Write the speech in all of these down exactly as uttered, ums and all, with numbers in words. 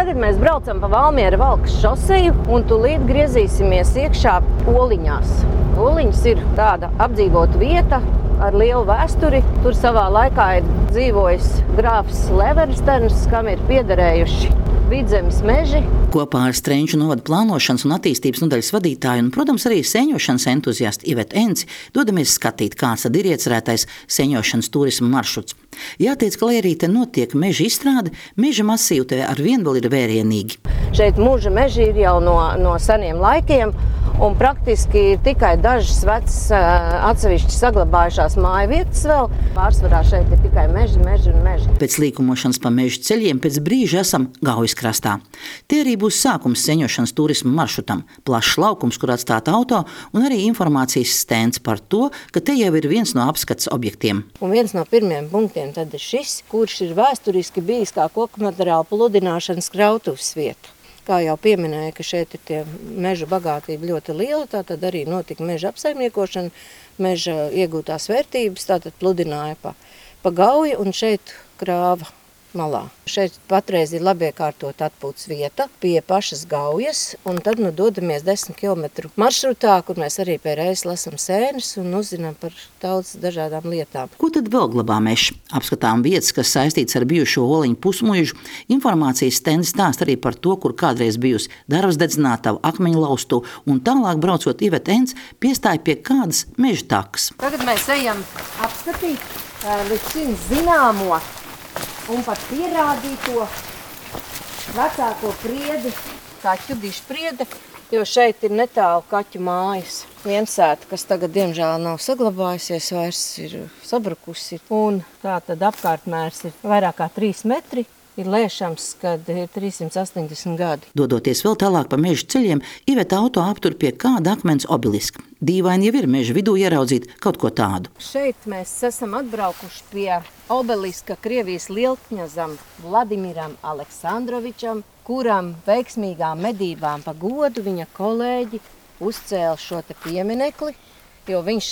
Tagad mēs braucam pa Valmiera Valkas šoseju un tūlīt griezīsimies iekšā Oliņās. Oliņas ir tāda apdzīvota vieta ar lielu vēsturi. Tur savā laikā ir dzīvojis grāfs Leversterns, kam ir piederējuši Vidzemes meži. Kopā ar Strenču novada plānošanas un attīstības nodaļas vadītāju un, protams, arī sēņošanas entuziastu Ivetu Enci dodamies skatīt, kāds tad ir iecerētais sēņošanas turisma maršruts. Jāteic, ka, lai arī te notiek meža izstrāde, meža masīvi te ar vien vēl ir vērienīgi. Šeit mūža meži ir jau no, no seniem laikiem, un praktiski ir tikai dažas vecas atsevišķi saglabājušās māju vietas vēl. Pārsvarā šeit ir tikai meži, meži un meži. Pēc līkumošanas pa meža ceļiem pēc brīža esam Gaujas krastā. Te arī būs sākums sēņošanas turisma maršrutam, plašs laukums, kur atstāt auto, un arī informācijas stends par to, ka te jau ir viens no apskates objektiem. Un viens no pirmiem punktiem tad ir šis, kurš ir vēsturiski bijis kā koku materiālu pludināšanas krautuvs vieta. Kā jau pieminēja, ka šeit ir tie meža bagātība ļoti liela, tātad arī notika meža apsaimniekošana, meža iegūtās vērtības, tātad pludināja pa, pa Gauju un šeit krāva malā. Šeit patreiz ir labi iekārtota atpūtas vieta pie pašas Gaujas, un tad nu dodamies desmit kilometru maršrutā, kur mēs arī pie reizes lasam sēnes un uzzinām par daudz dažādām lietām. Ko tad vēl glabā mežs? Apskatām vietas, kas saistīts ar bijušo Oliņu pusmuižu. Informācijas stendi stāst arī par to, kur kādreiz bijusi darbs dedzinātava, akmeņu laustu, un tālāk braucot Iveta Enci piestāja pie kādas meža takas. Tagad mēs ejam apskatīt līdz šim zināmo un pat pierādīto vecāko priedi, kaķu dišpriede, jo šeit ir netālu kaķu mājas. Viensēta, kas tagad diemžēl nav saglabājusies, vairs ir sabrukusi. Un tā tad apkārtmērs ir vairāk kā trīs metri. Ir lēšams, kad ir trīssimt astoņdesmit gadi. Dodoties vēl tālāk pa meža ceļiem, Iveta auto aptur pie kāda akmens obeliska. Dīvaini jau ir meža vidū ieraudzīt kaut ko tādu. Šeit mēs esam atbraukuši pie obeliska Krievijas lielkņazam Vladimiram Aleksandrovičam, kuram veiksmīgām medībām pa godu viņa kolēģi uzcēla šo te pieminekli, jo viņš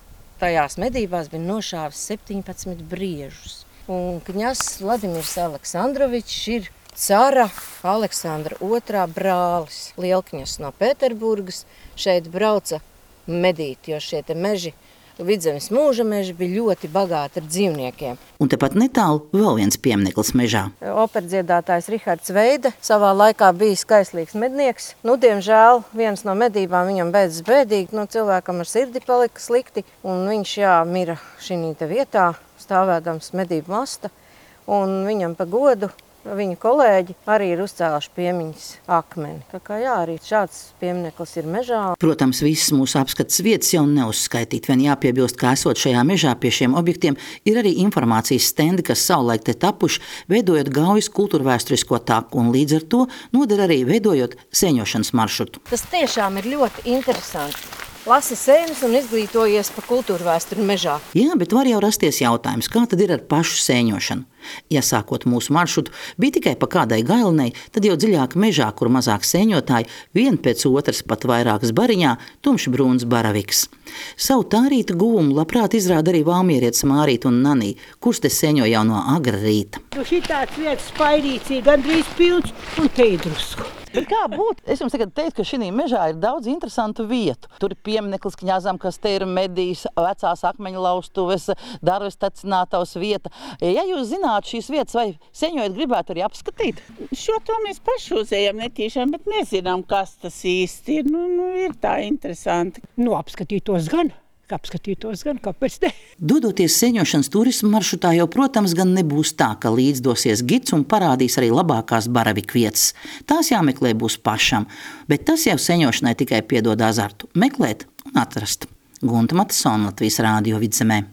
tajās medībās bija nošāvis septiņpadsmit briežus. Un kņazs Vladimirs Aleksandrovičs ir cara Aleksandra otrā brālis. Lielkņazs no Pēterburgas šeit brauca medīt, jo šie te meži, Vidzemes mūža meži, bija ļoti bagāti ar dzīvniekiem. Un tepat netālu vēl viens piemineklis mežā. Operdziedātājs Rihards Veide savā laikā bija skaislīgs mednieks. Nu, diemžēl viens no medībām viņam beidzas bēdīgi, nu, cilvēkam ar sirdi palika slikti, un viņš jā, mira šī te vietā, stāvēdams medību masta, un viņam pa godu viņa kolēģi arī ir uzcēluši piemiņas akmeni. Tā kā jā, arī šāds piemineklis ir mežā. Protams, visas mūsu apskates vietas jau neuzskaitīt. Vien jāpiebilst, ka esot šajā mežā pie šiem objektiem ir arī informācijas stendi, kas savulaik te tapuši, veidojot Gaujas kultūrvēsturisko taku un līdz ar to noder arī veidojot sēņošanas maršrutu. Tas tiešām ir ļoti interesanti. Lasi sēnes un izglītojies pa kultūrvēsturi mežā. Jā, bet var jau rasties jautājums, kā tad ir ar pašu sēņošanu? Ja sākot mūsu maršrutu bija tikai pa kādai gailinei, tad jau dziļāk mežā, kur mazāk sēņotāji, vien pēc otras pat vairākas bariņā, tumšbrūns baraviks. Savu tā rīta guvumu labprāt izrāda arī valmierietis Mārīta un Nanī, kurš te sēņo jau no agra rīta. Nu šitāds vietas spaidīts ir gandrīz pilns un te ir drusku. Bet kā būtu? Es jums tagad teiktu, ka šī mežā ir daudz interesantu vietu. Tur ir piemineklis kņazam, kas te ir medījis, vecās akmeņu laustuves, darbs tecinātavas vieta. Ja jūs zinātu šīs vietas, vai sēņojot gribētu arī apskatīt? Šo to mēs paši uzējam netīšām, bet nezinām, kas tas īsti ir. Nu, nu ir tā interesanti. Nu, apskatītos gan. Apskatītos gan, kāpēc ne? Dodoties sēņošanas turisma maršrutā jau, protams, gan nebūs tā, ka līdzdosies gids un parādīs arī labākās baraviku vietas. Tās jāmeklē būs pašam, bet tas jau sēņošanai tikai piedod azartu – meklēt un atrast. Gunta Matisona, Latvijas Rādio Vidzemē.